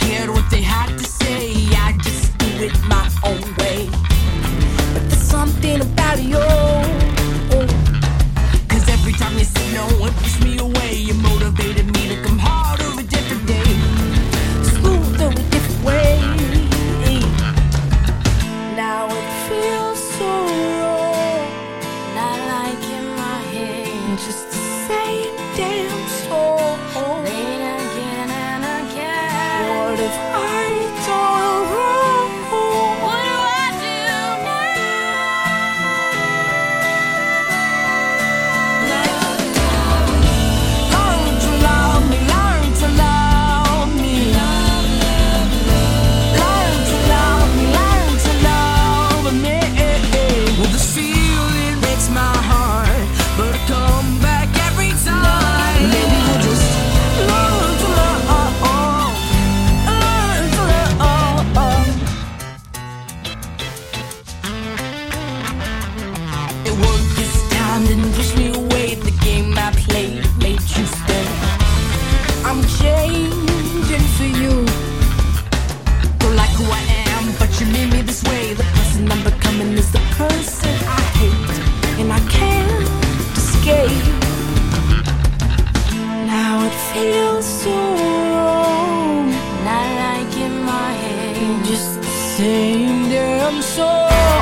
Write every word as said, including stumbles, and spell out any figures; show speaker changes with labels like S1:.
S1: cared what they had to say. I just do it my own way. But there's something about you, cause every time you say no and push me away, you motivated me to come harder a different day, smoother a different way. Now it feels so wrong, not like in my head, just the same damn song, played again and again. What if I don't wrong? What do I do now? Learn to love me, learn to love me. Learn to love me, learn to love me. Well, this feeling breaks my heart, but I come back every time. Maybe we'll just learn to love, learn to love. It worked this time, didn't push me away. The game I played made you stay. I'm changing for you. Don't like who I am, but you made me this way. The person I'm becoming is the person I hate, and I can't escape. Now it feels so wrong, not like in my head, just the same damn song.